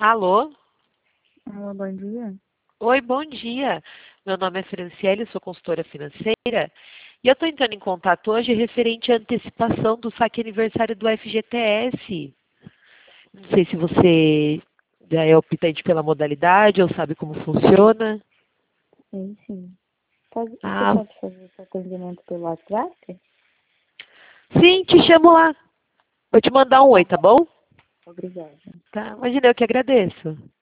Alô? Alô, bom dia. Oi, bom dia. Meu nome é Franciele, sou consultora financeira e eu estou entrando em contato hoje referente à antecipação do saque aniversário do FGTS. Não sei se você já é optante pela modalidade ou sabe como funciona. Sim, sim. Você Ah, pode fazer esse atendimento pelo WhatsApp? sim, te chamo lá. Vou te mandar um oi, Tá tá bom. bom? Obrigada. Tá, imagina, eu que agradeço.